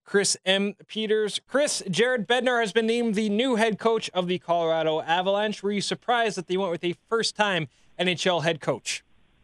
Chris M. Peters. Chris, Jared Bednar has been named the new head coach of the Colorado Avalanche. Were you surprised that they went with a first-time NHL head coach?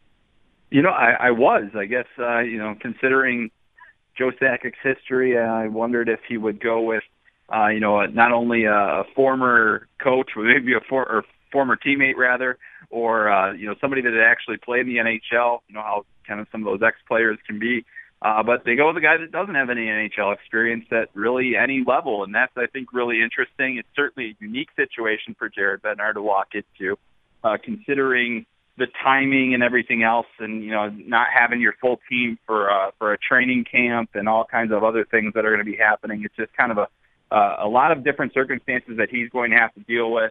I was. I guess, considering Joe Sakic's history, I wondered if he would go with, not only a former coach, but maybe a former teammate, rather, or, somebody that had actually played in the NHL, how kind of some of those ex-players can be. But they go with a guy that doesn't have any NHL experience at really any level, and that's, I think, really interesting. It's certainly a unique situation for Jared Bednar to walk into, considering the timing and everything else, and not having your full team for a training camp and all kinds of other things that are going to be happening. It's just kind of a lot of different circumstances that he's going to have to deal with.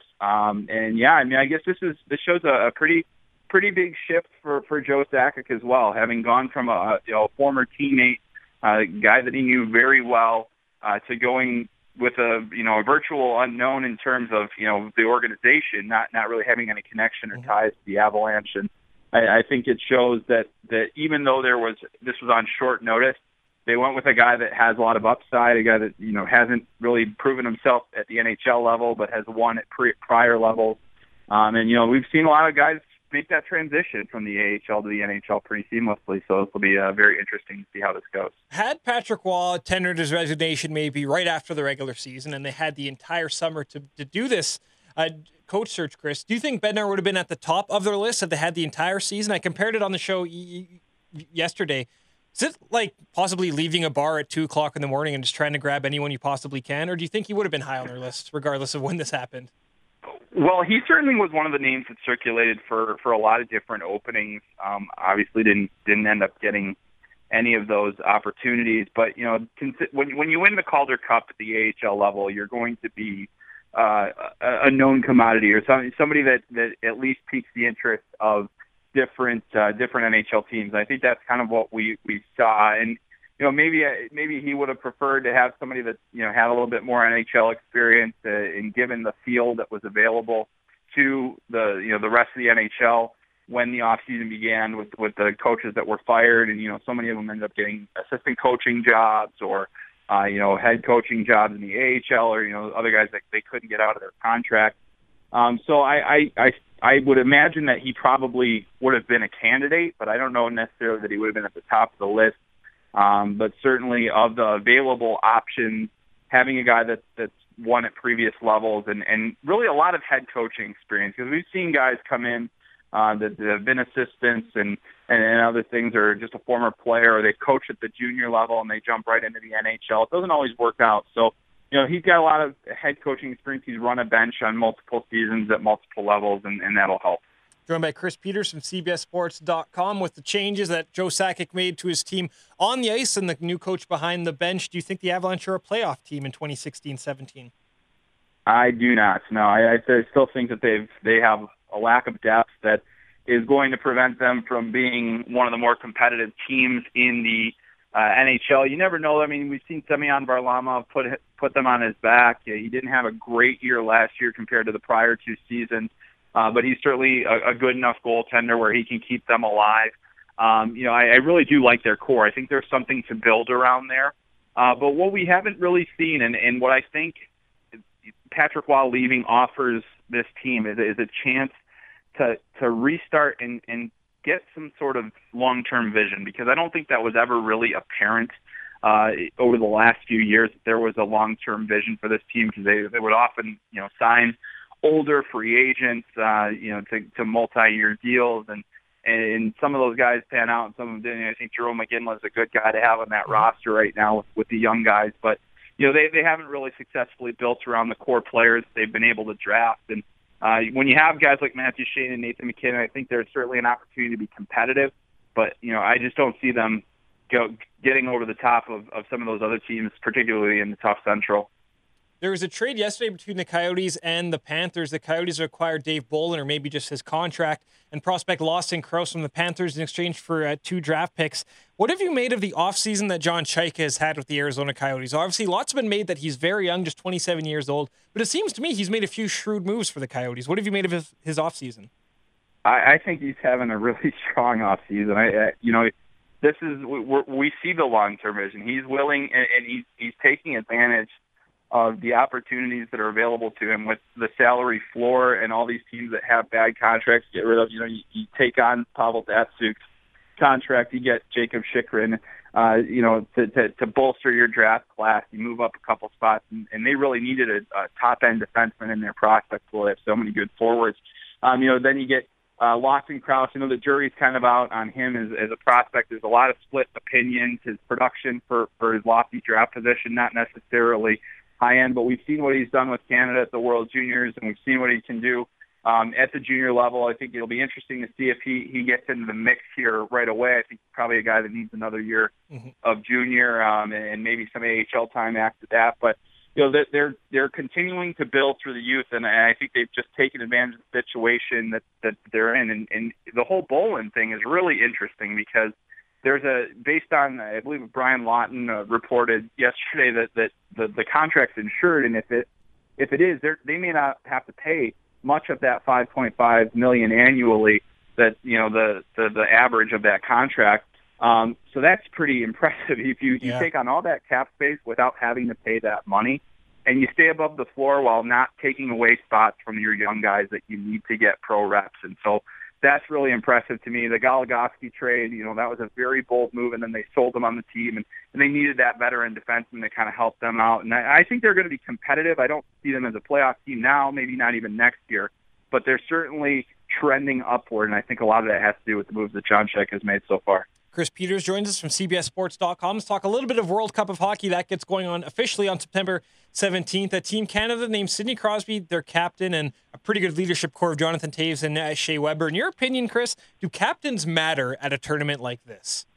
I guess this shows a pretty big shift for Joe Sakic as well, having gone from a former teammate, a guy that he knew very well, to going with a virtual unknown in terms of the organization, not really having any connection or ties to the Avalanche. And I think it shows that even though this was on short notice, they went with a guy that has a lot of upside, a guy that hasn't really proven himself at the NHL level, but has won at prior levels. We've seen a lot of guys make that transition from the AHL to the NHL pretty seamlessly. So it will be very interesting to see how this goes. Had Patrick Waugh tendered his resignation maybe right after the regular season, and they had the entire summer to do this coach search, Chris, do you think Bednar would have been at the top of their list if they had the entire season? I compared it on the show yesterday. Is it like possibly leaving a bar at 2:00 in the morning and just trying to grab anyone you possibly can? Or do you think he would have been high on their list regardless of when this happened? Well, he certainly was one of the names that circulated for a lot of different openings. Obviously didn't end up getting any of those opportunities. But, when you win the Calder Cup at the AHL level, you're going to be a known commodity, or somebody that at least piques the interest of different NHL teams. I think that's kind of what we saw. And, maybe he would have preferred to have somebody that, had a little bit more NHL experience, and given the field that was available to the rest of the NHL when the offseason began with the coaches that were fired. And, so many of them ended up getting assistant coaching jobs or, head coaching jobs in the AHL, or, other guys that they couldn't get out of their contract. So I would imagine that he probably would have been a candidate, but I don't know necessarily that he would have been at the top of the list. But certainly of the available options, having a guy that's won at previous levels and really a lot of head coaching experience, because we've seen guys come in that have been assistants and other things, or just a former player, or they coach at the junior level and they jump right into the NHL. It doesn't always work out. So, he's got a lot of head coaching experience. He's run a bench on multiple seasons at multiple levels, and that'll help. Joined by Chris Peters from CBSSports.com. With the changes that Joe Sakic made to his team on the ice and the new coach behind the bench, do you think the Avalanche are a playoff team in 2016-17? I do not. No, I still think that they have a lack of depth that is going to prevent them from being one of the more competitive teams in the NHL. You never know. I mean, we've seen Semyon Varlamov put them on his back. He didn't have a great year last year compared to the prior two seasons. But he's certainly a good enough goaltender where he can keep them alive. I really do like their core. I think there's something to build around there. But what we haven't really seen, and what I think Patrick Waugh leaving offers this team is a chance to restart and get some sort of long-term vision, because I don't think that was ever really apparent over the last few years that there was a long-term vision for this team, because they would often sign older free agents, to multi-year deals, and some of those guys pan out and some of them didn't. I think Jerome McGinley is a good guy to have on that roster right now with the young guys, but they haven't really successfully built around the core players they've been able to draft. And when you have guys like Matthew Shane and Nathan McKinnon, I think there's certainly an opportunity to be competitive, but I just don't see them getting over the top of some of those other teams, particularly in the tough Central. There was a trade yesterday between the Coyotes and the Panthers. The Coyotes acquired Dave Bolin, or maybe just his contract, and prospect Lawson Crouse from the Panthers in exchange for 2 draft picks. What have you made of the offseason that John Chaika has had with the Arizona Coyotes? Obviously, lots have been made that he's very young, just 27 years old, but it seems to me he's made a few shrewd moves for the Coyotes. What have you made of his offseason? I think he's having a really strong offseason. we see the long-term vision. He's willing, and he's taking advantage of the opportunities that are available to him with the salary floor and all these teams that have bad contracts. Get rid of, you take on Pavel Datsyuk's contract, you get Jacob Chychrun, to bolster your draft class. You move up a couple spots, and they really needed a top-end defenseman in their prospect pool. They have so many good forwards. Then you get Lawson Crouse. The jury's kind of out on him as a prospect. There's a lot of split opinions. His production for his lofty draft position, not necessarily high end, but we've seen what he's done with Canada at the World Juniors, and we've seen what he can do at the junior level. I think it'll be interesting to see if he gets into the mix here right away. I think he's probably a guy that needs another year of junior and maybe some AHL time after that. But they're continuing to build through the youth, and I think they've just taken advantage of the situation that they're in. And the whole Bolin thing is really interesting because based on, I believe Brian Lawton reported yesterday that the contract's insured, and if it is, they may not have to pay much of that $5.5 million annually that the average of that contract. So that's pretty impressive. If you take on all that cap space without having to pay that money, and you stay above the floor while not taking away spots from your young guys that you need to get pro reps. And so that's really impressive to me. The Goligoski trade, that was a very bold move, and then they sold him on the team, and they needed that veteran defenseman to kind of help them out. And I think they're going to be competitive. I don't see them as a playoff team now, maybe not even next year, but they're certainly trending upward, and I think a lot of that has to do with the moves that John Scheck has made so far. Chris Peters joins us from CBSSports.com. Let's talk a little bit of World Cup of Hockey. That gets going on officially on September 17th. Team Canada named Sidney Crosby their captain, and a pretty good leadership core of Jonathan Toews and Shea Weber. In your opinion, Chris, do captains matter at a tournament like this?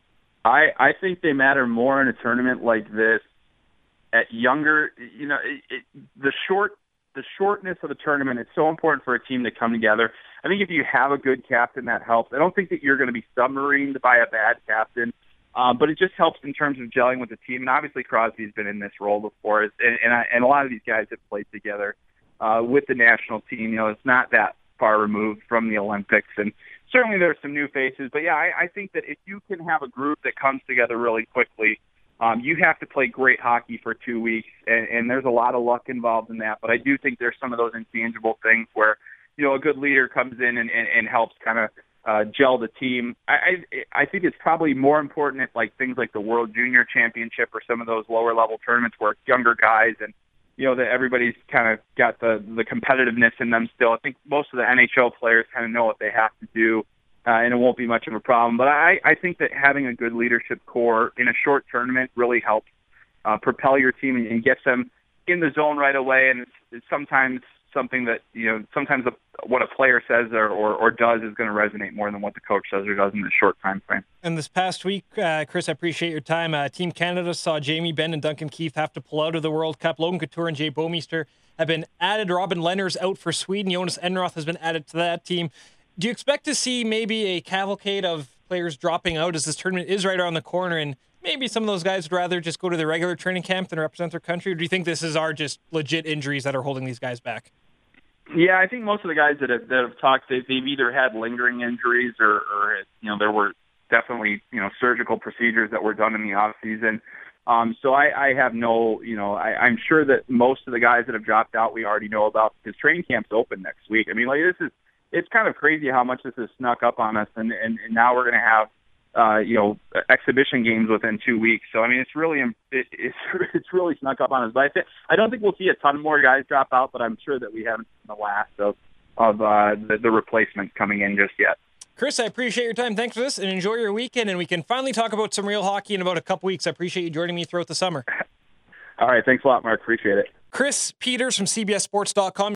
I think they matter more in a tournament like this at younger, the shortness of the tournament is so important for a team to come together. I think if you have a good captain, that helps. I don't think that you're going to be submarined by a bad captain, but it just helps in terms of gelling with the team. And obviously Crosby's been in this role before, and a lot of these guys have played together with the national team. It's not that far removed from the Olympics, and certainly there's some new faces. But yeah, I think that if you can have a group that comes together really quickly, you have to play great hockey for 2 weeks, and there's a lot of luck involved in that. But I do think there's some of those intangible things where, a good leader comes in and helps kind of gel the team. I think it's probably more important at things like the World Junior Championship or some of those lower level tournaments where it's younger guys and that everybody's kind of got the competitiveness in them still. I think most of the NHL players kind of know what they have to do, and it won't be much of a problem. But I think that having a good leadership core in a short tournament really helps propel your team and gets them in the zone right away. And it's sometimes something that, sometimes what a player says or does is going to resonate more than what the coach says or does in a short time frame. And this past week, Chris, I appreciate your time. Team Canada saw Jamie Benn and Duncan Keith have to pull out of the World Cup. Logan Couture and Jay Bouwmeester have been added. Robin Lehner's out for Sweden. Jonas Enroth has been added to that team. Do you expect to see maybe a cavalcade of players dropping out as this tournament is right around the corner, and maybe some of those guys would rather just go to their regular training camp than represent their country? Or do you think this are just legit injuries that are holding these guys back? Yeah, I think most of the guys that have talked, they've either had lingering injuries or there were definitely surgical procedures that were done in the off season. So I have no, I'm sure that most of the guys that have dropped out we already know about because training camp's open next week. I mean, it's kind of crazy how much this has snuck up on us, and now we're going to have exhibition games within 2 weeks. So I mean, it's really snuck up on us. But I don't think we'll see a ton more guys drop out, but I'm sure that we haven't seen the last of the replacements coming in just yet. Chris, I appreciate your time. Thanks for this, and enjoy your weekend. And we can finally talk about some real hockey in about a couple weeks. I appreciate you joining me throughout the summer. All right, thanks a lot, Mark. Appreciate it. Chris Peters from CBSSports.com.